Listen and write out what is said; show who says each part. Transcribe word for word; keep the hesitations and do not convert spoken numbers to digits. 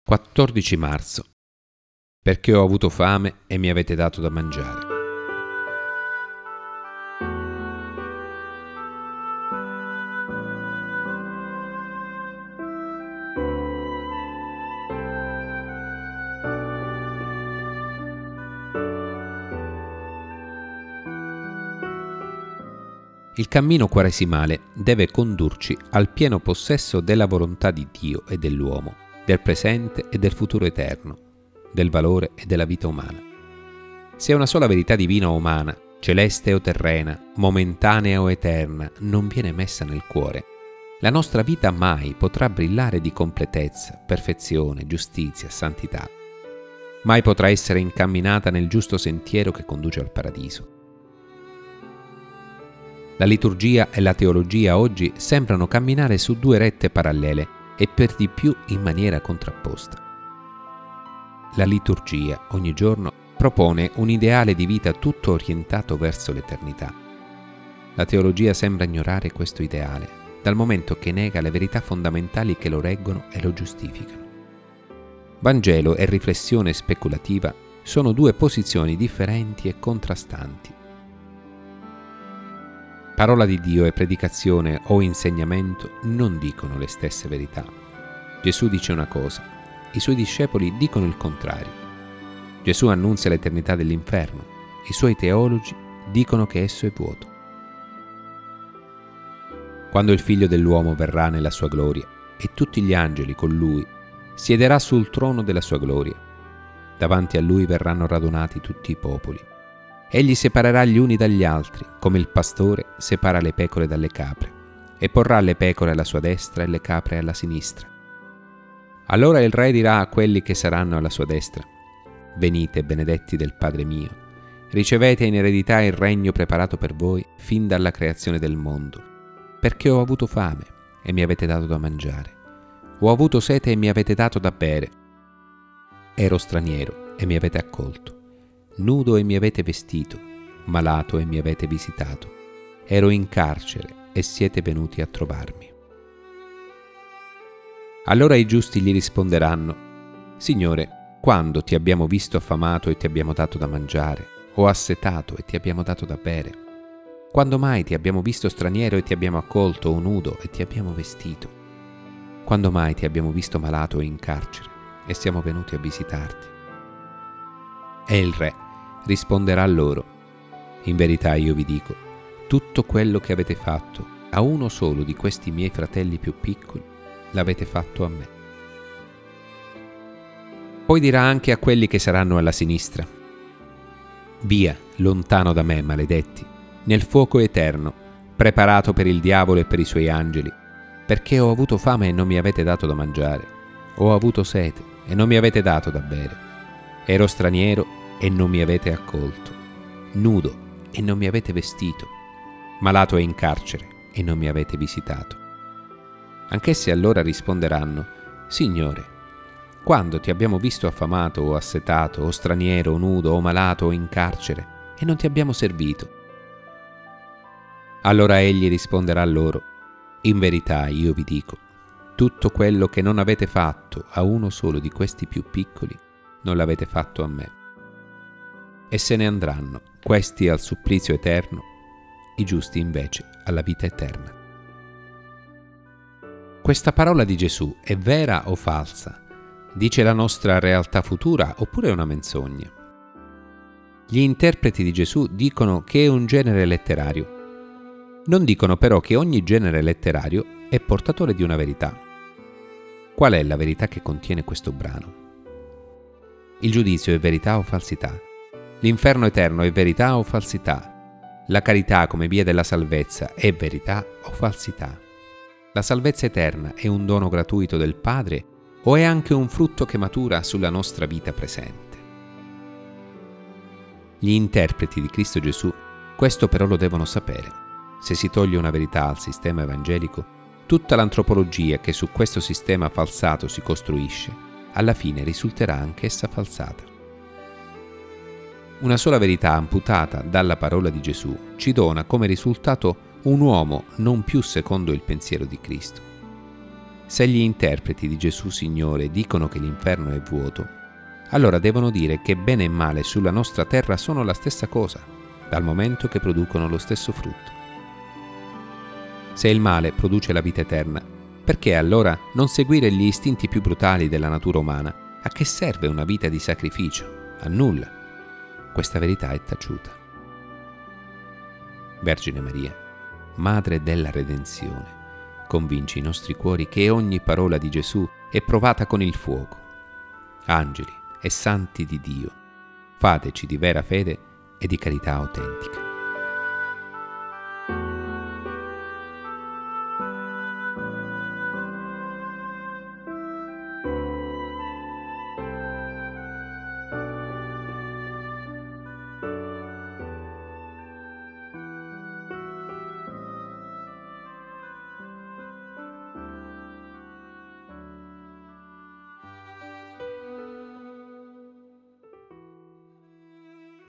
Speaker 1: quattordici marzo. Perché ho avuto fame e mi avete dato da mangiare. Il cammino quaresimale deve condurci al pieno possesso della volontà di Dio e dell'uomo, del presente e del futuro eterno, del valore e della vita umana. Se una sola verità divina o umana, celeste o terrena, momentanea o eterna, non viene messa nel cuore, la nostra vita mai potrà brillare di completezza, perfezione, giustizia, santità. Mai potrà essere incamminata nel giusto sentiero che conduce al paradiso. La liturgia e la teologia oggi sembrano camminare su due rette parallele e per di più in maniera contrapposta. La liturgia ogni giorno propone un ideale di vita tutto orientato verso l'eternità. La teologia sembra ignorare questo ideale, dal momento che nega le verità fondamentali che lo reggono e lo giustificano. Vangelo e riflessione speculativa sono due posizioni differenti e contrastanti. Parola di Dio e predicazione o insegnamento non dicono le stesse verità. Gesù dice una cosa, i suoi discepoli dicono il contrario. Gesù annunzia l'eternità dell'inferno, i suoi teologi dicono che esso è vuoto. Quando il Figlio dell'uomo verrà nella sua gloria e tutti gli angeli con lui, siederà sul trono della sua gloria. Davanti a lui verranno radunati tutti i popoli. Egli separerà gli uni dagli altri, come il pastore separa le pecore dalle capre, e porrà le pecore alla sua destra e le capre alla sinistra. Allora il Re dirà a quelli che saranno alla sua destra: venite, benedetti del Padre mio, ricevete in eredità il regno preparato per voi fin dalla creazione del mondo, perché ho avuto fame e mi avete dato da mangiare, ho avuto sete e mi avete dato da bere, ero straniero e mi avete accolto, nudo e mi avete vestito, malato e mi avete visitato, ero in carcere e siete venuti a trovarmi. Allora i giusti gli risponderanno: Signore, quando ti abbiamo visto affamato e ti abbiamo dato da mangiare, o assetato e ti abbiamo dato da bere? Quando mai ti abbiamo visto straniero e ti abbiamo accolto, o nudo e ti abbiamo vestito? Quando mai ti abbiamo visto malato o in carcere e siamo venuti a visitarti? E il Re risponderà loro: in verità io vi dico, tutto quello che avete fatto a uno solo di questi miei fratelli più piccoli, l'avete fatto a me. Poi dirà anche a quelli che saranno alla sinistra: via, lontano da me, maledetti, nel fuoco eterno, preparato per il diavolo e per i suoi angeli, perché ho avuto fame e non mi avete dato da mangiare, ho avuto sete e non mi avete dato da bere, ero straniero e non mi avete accolto, nudo e non mi avete vestito, malato e in carcere e non mi avete visitato. Anch'essi allora risponderanno: Signore, quando ti abbiamo visto affamato o assetato o straniero o nudo o malato o in carcere e non ti abbiamo servito? Allora egli risponderà loro: in verità io vi dico, tutto quello che non avete fatto a uno solo di questi più piccoli, non l'avete fatto a me. E se ne andranno, questi al supplizio eterno, i giusti invece alla vita eterna. Questa parola di Gesù è vera o falsa? Dice la nostra realtà futura oppure è una menzogna? Gli interpreti di Gesù dicono che è un genere letterario. Non dicono però che ogni genere letterario è portatore di una verità. Qual è la verità che contiene questo brano? Il giudizio è verità o falsità? L'inferno eterno è verità o falsità? La carità come via della salvezza è verità o falsità? La salvezza eterna è un dono gratuito del Padre o è anche un frutto che matura sulla nostra vita presente? Gli interpreti di Cristo Gesù questo però lo devono sapere. Se si toglie una verità al sistema evangelico, tutta l'antropologia che su questo sistema falsato si costruisce, alla fine risulterà anch'essa falsata. Una sola verità amputata dalla parola di Gesù ci dona come risultato un uomo non più secondo il pensiero di Cristo. Se gli interpreti di Gesù Signore dicono che l'inferno è vuoto, allora devono dire che bene e male sulla nostra terra sono la stessa cosa, dal momento che producono lo stesso frutto. Se il male produce la vita eterna, perché allora non seguire gli istinti più brutali della natura umana? A che serve una vita di sacrificio? A nulla. Questa verità è taciuta. Vergine Maria, Madre della Redenzione, convinci i nostri cuori che ogni parola di Gesù è provata con il fuoco. Angeli e santi di Dio, fateci di vera fede e di carità autentica.